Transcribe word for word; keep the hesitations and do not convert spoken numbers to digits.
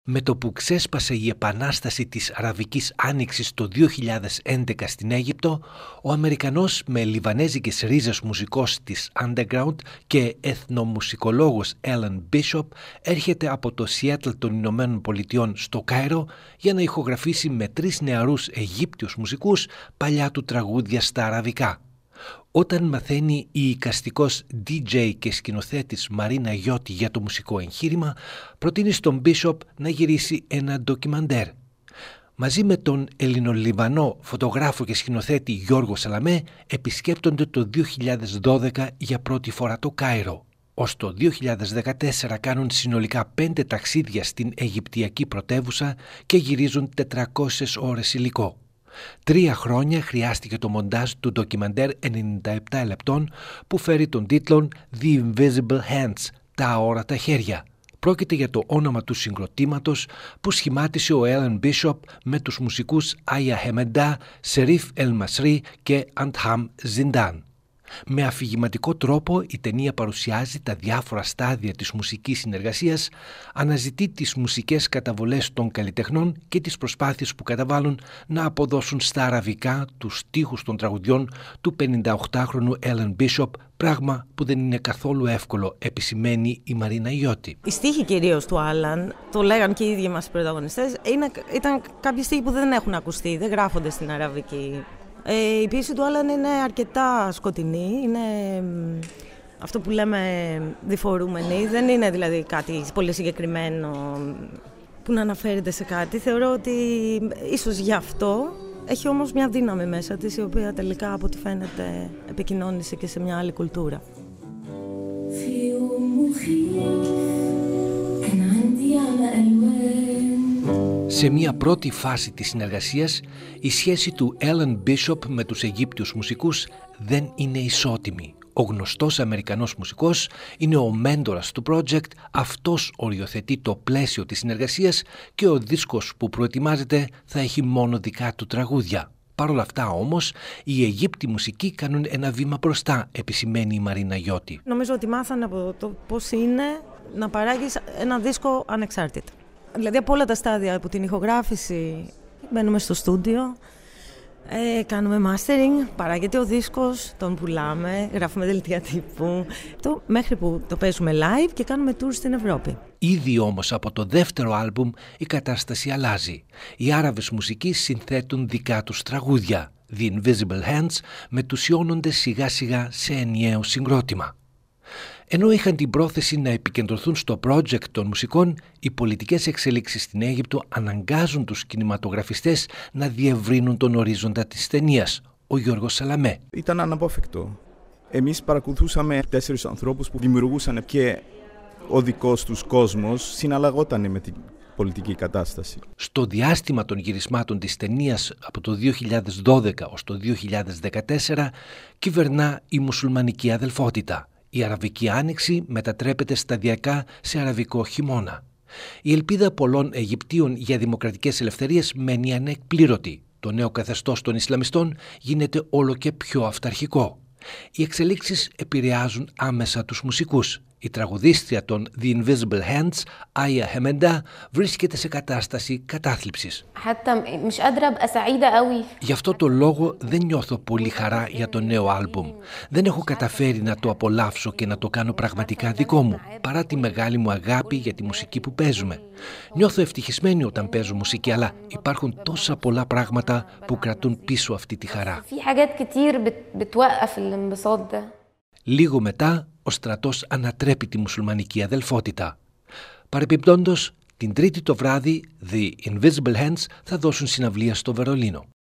Με το που ξέσπασε η επανάσταση της Αραβικής Άνοιξης το δύο χιλιάδες έντεκα στην Αίγυπτο, ο Αμερικανός με λιβανέζικες ρίζες μουσικός της Underground και εθνομουσικολόγος Alan Bishop έρχεται από το Σιέτλ των Ηνωμένων Πολιτειών στο Κάιρο για να ηχογραφήσει με τρεις νεαρούς Αιγύπτιους μουσικούς παλιά του τραγούδια στα αραβικά. Όταν μαθαίνει η εικαστικός ντι τζέι και σκηνοθέτης Μαρίνα Γιώτη για το μουσικό εγχείρημα, προτείνει στον Bishop να γυρίσει ένα ντοκιμαντέρ. Μαζί με τον Ελληνολιβανό φωτογράφο και σκηνοθέτη Γιώργο Σαλαμέ επισκέπτονται το δύο χιλιάδες δώδεκα για πρώτη φορά το Κάιρο. Ως το δύο χιλιάδες δεκατέσσερα κάνουν συνολικά πέντε ταξίδια στην Αιγυπτιακή πρωτεύουσα και γυρίζουν τετρακόσιες ώρες υλικό. Τρία χρόνια χρειάστηκε το μοντάζ του ντοκιμαντέρ ενενήντα επτά λεπτών που φέρει τον τίτλο The Invisible Hands, τα αόρατα χέρια. Πρόκειται για το όνομα του συγκροτήματος που σχημάτισε ο Alan Bishop με τους μουσικούς Aya Hemeda, Serif El Masri και Antham Zindan. Με αφηγηματικό τρόπο η ταινία παρουσιάζει τα διάφορα στάδια της μουσικής συνεργασίας, αναζητεί τις μουσικές καταβολές των καλλιτεχνών και τις προσπάθειες που καταβάλουν να αποδώσουν στα αραβικά τους στίχους των τραγουδιών του πενηνταοκτάχρονου Alan Bishop, πράγμα που δεν είναι καθόλου εύκολο, επισημαίνει η Μαρίνα Γιώτη. Οι στίχοι κυρίως του Άλαν, το λέγαν και οι ίδιοι μας οι πρωταγωνιστές, ήταν κάποιοι στίχοι που δεν έχουν ακουστεί, δεν γράφονται στην αραβική. Ε, η ποίηση του Άλαν είναι αρκετά σκοτεινή, είναι αυτό που λέμε διφορούμενη, δεν είναι δηλαδή κάτι πολύ συγκεκριμένο που να αναφέρεται σε κάτι. Θεωρώ ότι ίσως γι' αυτό έχει όμως μια δύναμη μέσα της, η οποία τελικά από ό,τι φαίνεται επικοινώνησε και σε μια άλλη κουλτούρα. Σε μια πρώτη φάση της συνεργασίας, η σχέση του Alan Bishop με τους Αιγύπτιους μουσικούς δεν είναι ισότιμη. Ο γνωστός Αμερικανός μουσικός είναι ο μέντορας του project, αυτός οριοθετεί το πλαίσιο της συνεργασίας και ο δίσκος που προετοιμάζεται θα έχει μόνο δικά του τραγούδια. Παρ' όλα αυτά όμως, οι Αιγύπτιοι μουσικοί κάνουν ένα βήμα μπροστά, επισημαίνει η Μαρίνα Γιώτη. Νομίζω ότι μάθανε από το πώς είναι να παράγεις ένα δίσκο ανεξάρτητα. Δηλαδή από όλα τα στάδια, από την ηχογράφηση, μπαίνουμε στο στούντιο, ε, κάνουμε mastering, παράγεται ο δίσκος, τον πουλάμε, γράφουμε δελτία τύπου, το, μέχρι που το παίζουμε live και κάνουμε tour στην Ευρώπη. Ήδη όμως από το δεύτερο άλμπουμ η κατάσταση αλλάζει. Οι Άραβες μουσικοί συνθέτουν δικά τους τραγούδια. The Invisible Hands μετουσιώνονται σιγά σιγά σε ενιαίο συγκρότημα. Ενώ είχαν την πρόθεση να επικεντρωθούν στο project των μουσικών, οι πολιτικές εξελίξεις στην Αίγυπτο αναγκάζουν τους κινηματογραφιστές να διευρύνουν τον ορίζοντα της ταινίας. Ο Γιώργος Σαλαμέ. Ήταν αναπόφευκτο. Εμείς παρακολουθούσαμε τέσσερις ανθρώπους που δημιουργούσαν και ο δικός τους κόσμος συναλλαγόταν με την πολιτική κατάσταση. Στο διάστημα των γυρισμάτων της ταινίας από το δύο χιλιάδες δώδεκα ως το δύο χιλιάδες δεκατέσσερα κυβερνά η μουσουλμανική αδελφότητα. Η Αραβική Άνοιξη μετατρέπεται σταδιακά σε αραβικό χειμώνα. Η ελπίδα πολλών Αιγυπτίων για δημοκρατικές ελευθερίες μένει ανεκπλήρωτη. Το νέο καθεστώς των Ισλαμιστών γίνεται όλο και πιο αυταρχικό. Οι εξελίξεις επηρεάζουν άμεσα τους μουσικούς. Η τραγουδίστρια των The Invisible Hands, Aya Hemeda, βρίσκεται σε κατάσταση κατάθλιψης. Γι' αυτό το λόγο δεν νιώθω πολύ χαρά για το νέο άλμπουμ. Δεν έχω καταφέρει να το απολαύσω και να το κάνω πραγματικά δικό μου, παρά τη μεγάλη μου αγάπη για τη μουσική που παίζουμε. Νιώθω ευτυχισμένη όταν παίζω μουσική, αλλά υπάρχουν τόσα πολλά πράγματα που κρατούν πίσω αυτή τη χαρά. Λίγο μετά, ο στρατός ανατρέπει τη μουσουλμανική αδελφότητα. Παρεπιπτόντως, την Τρίτη το βράδυ, The Invisible Hands θα δώσουν συναυλία στο Βερολίνο.